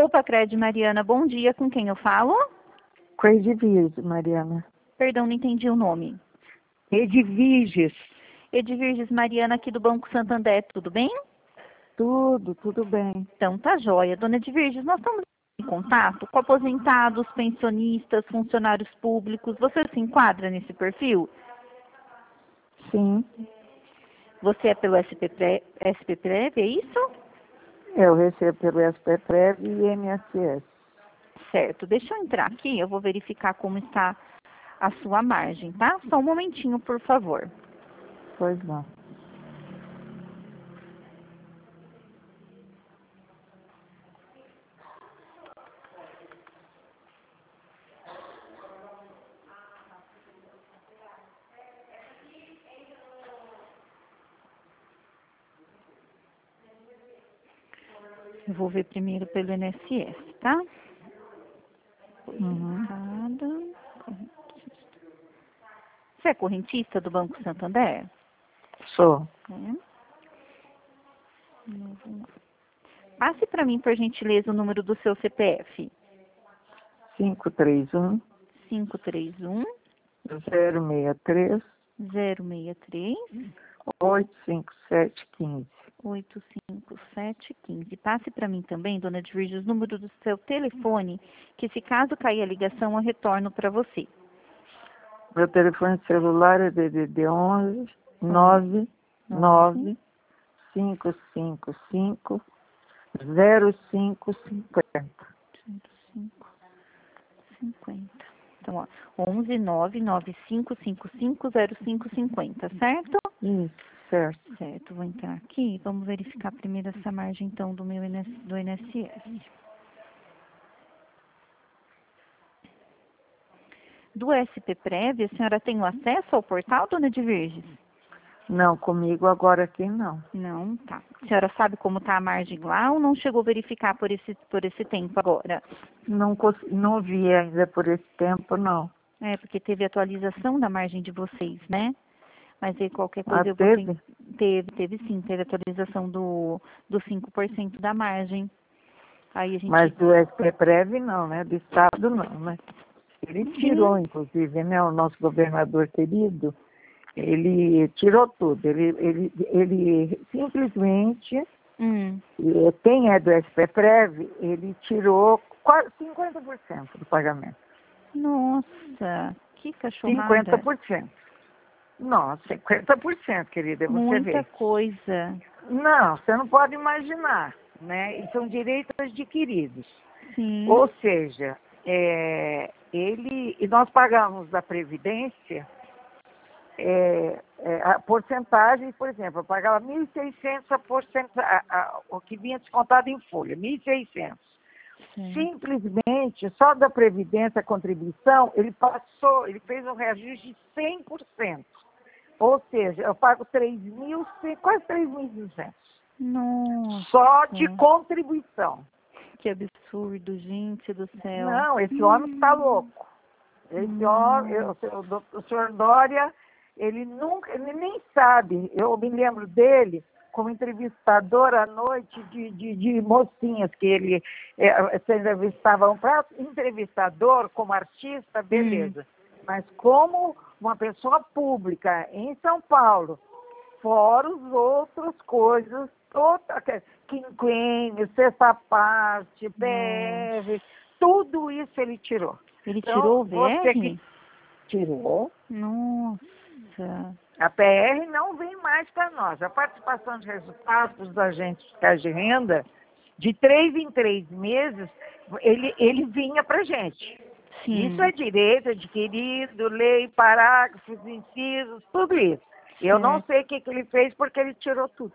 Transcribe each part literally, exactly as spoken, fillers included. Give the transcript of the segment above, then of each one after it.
Pacred, Mariana, bom dia. Com quem eu falo? Com a Edviges, Mariana. Perdão, não entendi o nome. Edviges. Edviges, Mariana, aqui do Banco Santander, tudo bem? Tudo, tudo bem. Então tá joia. Dona Edviges, nós estamos em contato com aposentados, pensionistas, funcionários públicos. Você se enquadra nesse perfil? Sim. Você é pelo S P Prev, é isso? Eu recebo pelo S P Prev e I N S S. Certo. Deixa eu entrar aqui, eu vou verificar como está a sua margem, tá? Só um momentinho, por favor. Pois não. Eu vou ver primeiro pelo I N S S, tá? Uhum. Você é correntista do Banco Santander? Sou. É. Passe para mim, por gentileza, o número do seu C P F. cinco três um, cinco três um, zero seis três, zero seis três, oito cinco sete um cinco. oito cinco sete um cinco. Passe para mim também, dona Edviges, o número do seu telefone, que se caso cair a ligação, eu retorno para você. Meu telefone celular é D D D onze nove nove cinco cinco cinco zero cinco cinco zero. cinco cinquenta. Então, ó, onze nove nove cinco cinco cinco zero cinco cinquenta, certo? Isso, certo. Certo, vou entrar aqui e vamos verificar primeiro essa margem, então, do meu I N S, do I N S S. Do S P Prev, a senhora tem o acesso ao portal, dona Edviges? Não, comigo agora aqui não. Não, tá. A senhora sabe como está a margem lá ou não chegou a verificar por esse, por esse tempo agora? Não, não vi ainda por esse tempo, não. É, porque teve atualização da margem de vocês, né? Mas aí qualquer coisa Ah, eu vou... teve? Teve, teve sim, teve atualização do, do cinco por cento da margem. Aí a gente... Mas do S P Prev não, né? Do Estado não, né? Ele tirou, Sim. inclusive, né? O nosso governador querido, ele tirou tudo. Ele, ele, ele simplesmente, Hum. quem é do S P Prev, ele tirou quase cinquenta por cento do pagamento. Nossa, que cachorrada. cinquenta por cento. Nossa, cinquenta por cento, querida, você Muita vê. coisa. Não, você não pode imaginar, né? E são direitos adquiridos. Sim. Ou seja, é, ele, e nós pagamos da Previdência é, é, a porcentagem, por exemplo, eu pagava mil e seiscentos a porcentagem, o que vinha descontado em folha, mil e seiscentos. Sim. Simplesmente, só da Previdência, a contribuição, ele passou, ele fez um reajuste de cem por cento. Ou seja, eu pago três mil, quase três mil e duzentos. Nossa. Só de contribuição. Que absurdo, gente do céu. Não, esse homem está louco. Esse homem, eu, o, o senhor Dória, ele nunca, ele nem sabe. Eu me lembro dele como entrevistador à noite de, de, de mocinhas que ele é, se entrevistava. Para entrevistador, como artista, beleza. Hum. Mas como uma pessoa pública em São Paulo, fora as outras coisas, toda, quinquênio, sexta parte, P R, Nossa. Tudo isso ele tirou. Ele então, tirou o V R? Que tirou. Nossa. A P R não vem mais para nós. A participação de resultados dos agentes fiscais de renda, de três em três meses, ele, ele vinha para a gente. Sim. Isso é direito adquirido, lei, parágrafos, incisos, tudo isso. Eu certo. Não sei o que, que ele fez porque ele tirou tudo.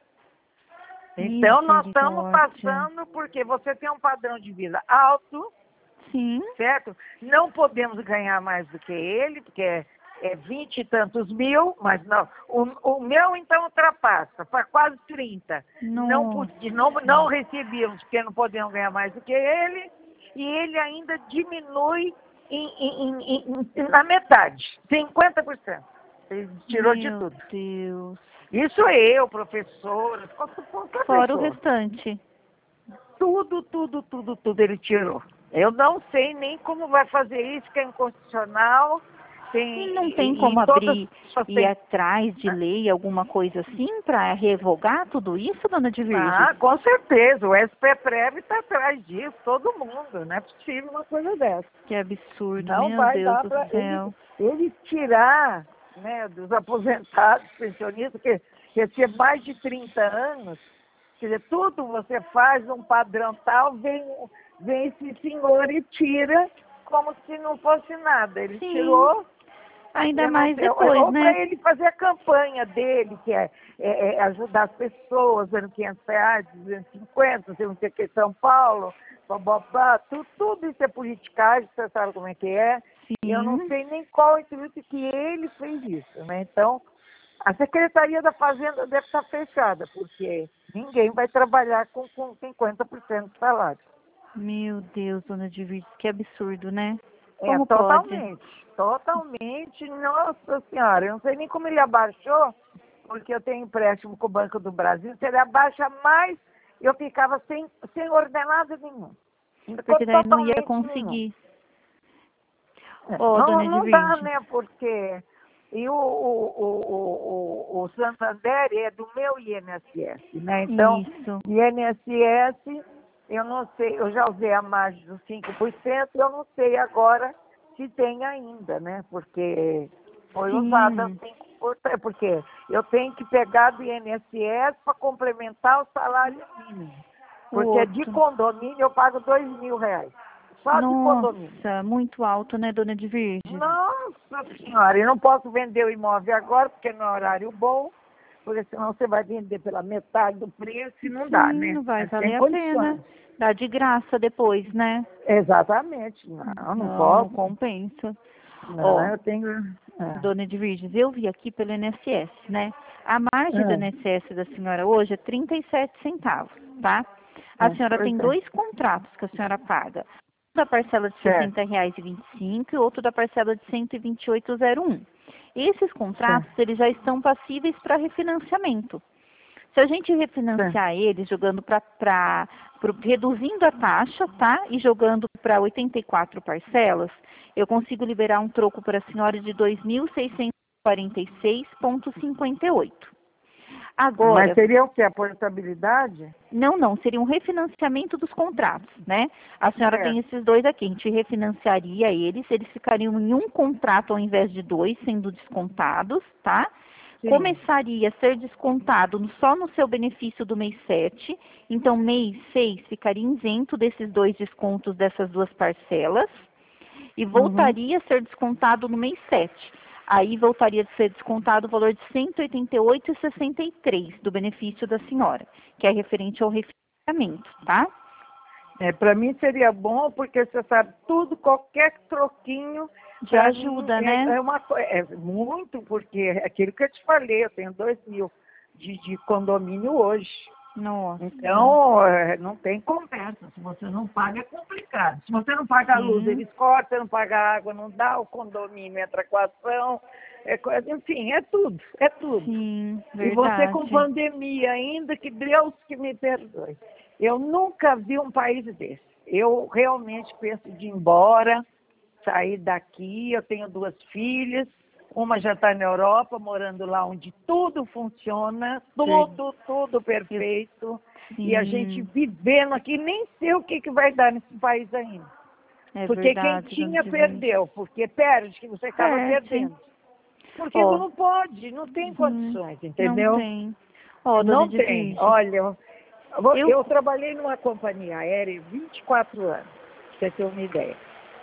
Então, nós estamos passando porque você tem um padrão de vida alto, sim. Certo? Não podemos ganhar mais do que ele, porque é, é vinte e tantos mil, mas não. O, o meu, então, ultrapassa, para quase trinta. Não, não, não recebíamos, porque não podemos ganhar mais do que ele, e ele ainda diminui em, em, em, em, na metade, cinquenta por cento. Ele tirou Meu de tudo. Deus. Isso eu, professora, fora o restante. tudo, tudo, tudo, tudo ele tirou. Eu não sei nem como vai fazer isso, que é inconstitucional. Tem, E não tem e, como e todas abrir as pessoas e ir têm- atrás de lei, alguma coisa assim, para revogar tudo isso, dona de Virgem? Ah, com certeza. O S P Prev está atrás disso, todo mundo. Não é possível uma coisa dessa. Que absurdo, Não meu vai Deus dar do para ele, céu. ele tirar, né, dos aposentados, pensionistas, que recebem mais de trinta anos. Quer dizer, tudo você faz um padrão tal, vem, vem esse senhor e tira como se não fosse nada. Ele Sim, tirou. ainda Eu não mais sei, ou depois, ou né? para ele fazer a campanha dele, que é, é- é ajudar as pessoas, dando quinhentos reais, duzentos e cinquenta, não sei o que, São Paulo, bababá, tudo, tudo isso é politicagem, você sabe como é que é. E eu não Sim, sei nem qual o intuito que ele fez isso, né? Então, a Secretaria da Fazenda deve estar fechada, porque ninguém vai trabalhar com, com cinquenta por cento do salário. meu Deus, dona de Virgem, que absurdo, né? É, Como pode? totalmente, totalmente, nossa senhora, eu não sei nem como ele abaixou, porque eu tenho empréstimo com o Banco do Brasil, se ele abaixa mais, eu ficava sem, sem ordenado nenhum, Porque daí não ia totalmente nenhum. conseguir. É, Ó, não, dona de não dá, Virgem, né, porque e o, o, o, o, o o Santander é do meu I N S S, né, então, isso. I N S S, eu não sei, eu já usei a margem dos cinco por cento, eu não sei agora se tem ainda, né? Porque foi usada Sim, cinco por cento, porque eu tenho que pegar do I N S S para complementar o salário mínimo. o Porque de outro. condomínio eu pago dois mil reais. Só de condomínio. Nossa, muito alto, né, dona de Virgem? Nossa senhora, eu não posso vender o imóvel agora, porque não é horário bom, porque senão você vai vender pela metade do preço e não dá, Sim, né? não vai É sem valer a pena. condições. Dá de graça depois, né? Exatamente. Não, não Não, não posso. compensa. Não, Ó, eu tenho. É. dona de Virgens, eu vi aqui pelo I N S S, né? A margem do É, I N S S da senhora hoje é trinta e sete centavos, tá? A é, senhora pois tem é. dois contratos que a senhora paga. Um da parcela de Certo, sessenta reais e vinte e cinco e outro da parcela de cento e vinte e oito e zero um. Esses contratos, certo, eles já estão passíveis para refinanciamento. Se a gente certo. refinanciar eles jogando para reduzindo a taxa, tá? E jogando para oitenta e quatro parcelas, eu consigo liberar um troco para a senhora de dois mil seiscentos e quarenta e seis vírgula cinquenta e oito. Mas Agora, seria o quê? A portabilidade? não, não, seria um refinanciamento dos contratos, né? A senhora tem Certo, esses dois aqui, a gente refinanciaria eles, eles ficariam em um contrato ao invés de dois, sendo descontados, tá? sim. Começaria a ser descontado no- só no seu benefício do mês sete, então mês seis ficaria isento desses dois descontos dessas duas parcelas e Uhum. voltaria a ser descontado no mês sete. Aí voltaria a ser descontado o valor de cento e oitenta e oito reais e sessenta e três centavos do benefício da senhora, que é referente ao refinanciamento, tá? É, para mim seria bom, porque você sabe, tudo, qualquer troquinho, Já para mim ajuda, é, né? é uma coisa, é muito, porque é aquilo que eu te falei, eu tenho dois mil de, de condomínio hoje. Nossa, Então, é, não tem conversa. Se você não paga, é complicado. Se você não paga a luz, sim, eles cortam, não paga a água, não dá, o condomínio entra com a ação, é, coisa- enfim, é tudo, é tudo. sim, E você com verdade. pandemia ainda, que Deus que me perdoe. Eu nunca vi um país desse. Eu realmente penso de ir embora, sair daqui. Eu tenho duas filhas, uma já está na Europa, morando lá onde tudo funciona, Ver- tudo, tudo eu- perfeito. E a gente Sim, vivendo aqui, nem sei o que, que vai dar nesse país ainda. é Porque quem verdade, dona tinha, Divina. perdeu. Porque perde, que você acaba Perde. perdendo. Porque Ó, não pode, não tem uhum, condições, não entendeu? tem. Ó, dona Não tem. Edvige, Olha, eu, vou- eu, eu trabalhei numa companhia aérea vinte e quatro anos, pra você ter uma ideia.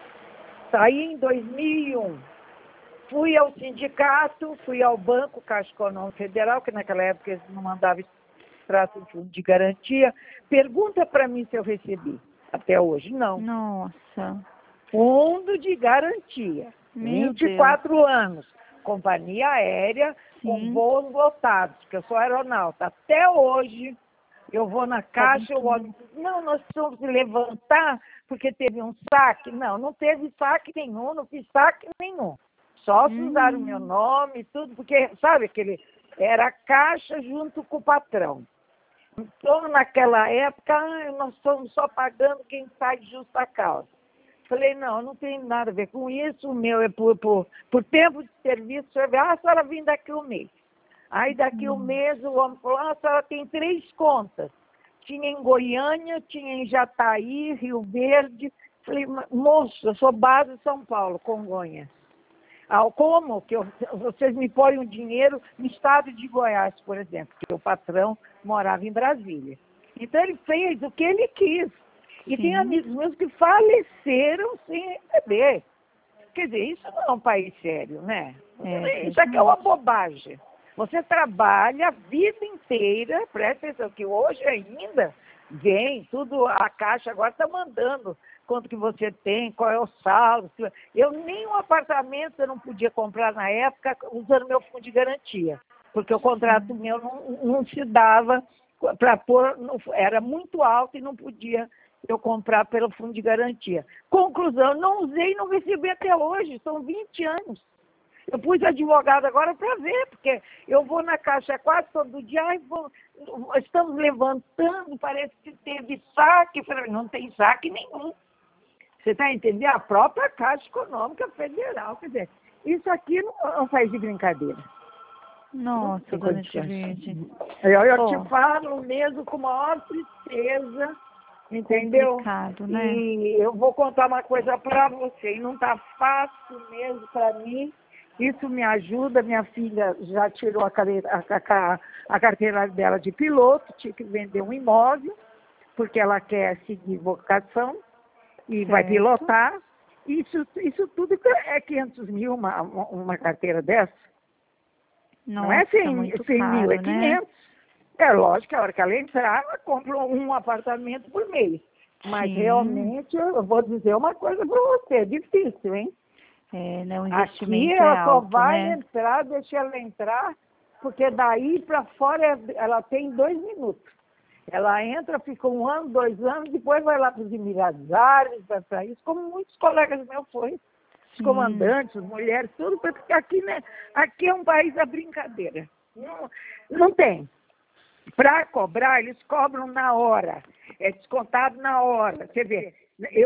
Saí em dois mil e um. Fui ao sindicato, fui ao Banco Caixa Econômica Federal, que naquela época eles não mandavam extrato de fundo de garantia. Pergunta para mim se eu recebi até hoje. Não. nossa, Fundo de garantia. meu vinte e Deus, quatro anos. Companhia aérea com sim, voos lotados, porque eu sou aeronauta. Até hoje, eu vou na sabem caixa, eu olho, tudo. não, nós precisamos levantar porque teve um saque. Não, não teve saque nenhum, não fiz saque nenhum. Só se usaram o meu Hum, nome e tudo, porque, sabe, aquele era a caixa junto com o patrão. Então, naquela época, ah, nós estamos só pagando quem sai de justa causa. Falei, não, não tem nada a ver com isso, o meu é por, por, por tempo de serviço. O senhor vê, ah, a senhora vem daqui um mês. Aí daqui um mês o homem falou, ah, a senhora tem três contas. Tinha em Goiânia, tinha em Jataí, Rio Verde. Falei, moço, eu sou base de São Paulo, Congonhas. Ah, como que eu, vocês me põem o dinheiro no estado de Goiás, por exemplo, porque o patrão morava em Brasília. Então ele fez o que ele quis. E Sim. tem amigos meus que faleceram sem receber. Quer dizer, isso não é um país sério, né? É, isso aqui é uma bobagem. Você trabalha a vida inteira, presta atenção que hoje ainda vem tudo, a Caixa agora está mandando quanto que você tem, qual é o saldo. Eu nem um apartamento eu não podia comprar na época usando meu fundo de garantia, porque o contrato meu não, não se dava para pôr, era muito alto e não podia eu comprar pelo fundo de garantia. Conclusão, não usei e não recebi até hoje, são vinte anos. Eu pus advogado agora para ver, porque eu vou na Caixa quase todo dia, ai, vou, estamos levantando, parece que teve saque. Eu falei, não tem saque nenhum. Você está entendendo? A própria Caixa Econômica Federal, quer dizer, isso aqui não, não faz de brincadeira. Nossa, dona Edvide. Eu, eu oh. te falo mesmo com maior tristeza, entendeu? Complicado, né? E eu vou contar uma coisa para você, e não está fácil mesmo para mim. Isso me ajuda, minha filha já tirou a, carreira, a, a, a carteira dela de piloto, tinha que vender um imóvel, porque ela quer seguir vocação e certo. Vai pilotar. Isso, isso tudo é quinhentos mil, uma, uma carteira dessa. Nossa, não é cem, muito cem caro, mil, é né? quinhentos. É lógico que a hora que ela entrar, ela compra um apartamento por mês. Mas Sim. realmente, eu vou dizer uma coisa para você, é difícil, hein? É, né? O investimento Aqui é ela só alto, vai né? entrar, deixa ela entrar, porque daí para fora ela tem dois minutos. Ela entra, fica um ano, dois anos, depois vai lá para os Emirados Árabes, vai para isso, como muitos colegas meus foram. Os Sim. comandantes, as mulheres, tudo, porque aqui, né, aqui é um país da brincadeira. Não, não tem. Para cobrar, eles cobram na hora. É descontado na hora. Você vê, eu